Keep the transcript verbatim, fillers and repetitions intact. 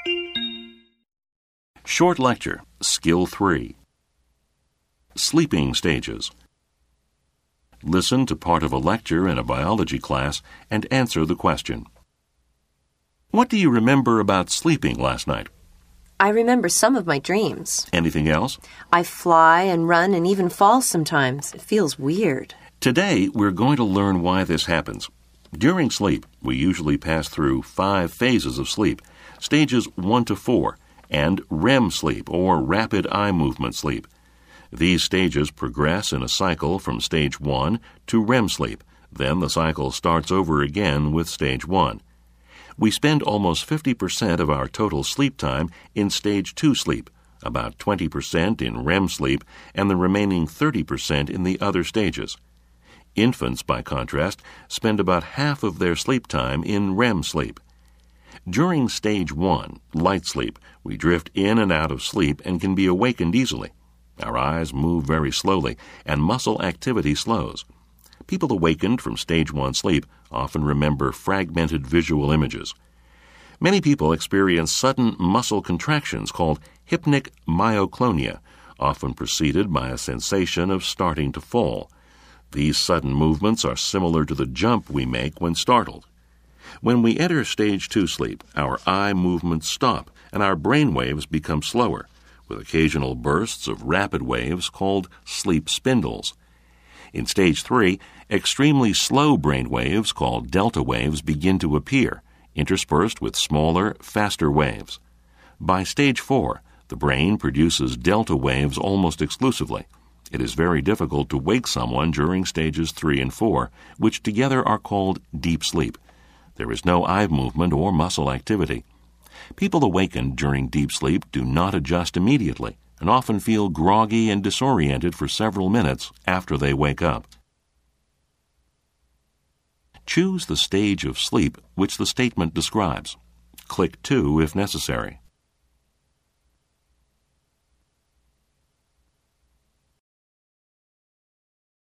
Short lecture, Skill three. Sleeping stages. Listen to part of a lecture in a biology class and answer the question. What do you remember about sleeping last night? I remember some of my dreams. Anything else? I fly and run and even fall sometimes. It feels weird. Today, we're going to learn why this happens. During sleep, we usually pass through five phases of sleep, stages one to four, and R E M sleep, or rapid eye movement sleep. These stages progress in a cycle from stage one to R E M sleep. Then the cycle starts over again with stage one. We spend almost fifty percent of our total sleep time in stage two sleep, about twenty percent in R E M sleep, and the remaining thirty percent in the other stages. Infants, by contrast, spend about half of their sleep time in R E M sleep. During stage one, light sleep, we drift in and out of sleep and can be awakened easily. Our eyes move very slowly, and muscle activity slows. People awakened from stage one sleep often remember fragmented visual images. Many people experience sudden muscle contractions called hypnic myoclonia, often preceded by a sensation of starting to fall. These sudden movements are similar to the jump we make when startled. When we enter stage two sleep, our eye movements stop and our brain waves become slower, with occasional bursts of rapid waves called sleep spindles. In stage three, extremely slow brain waves called delta waves begin to appear, interspersed with smaller, faster waves. By stage four, the brain produces delta waves almost exclusively. It is very difficult to wake someone during stages three and four, which together are called deep sleep. There is no eye movement or muscle activity. People awakened during deep sleep do not adjust immediately and often feel groggy and disoriented for several minutes after they wake up. Choose the stage of sleep which the statement describes. Click two if necessary.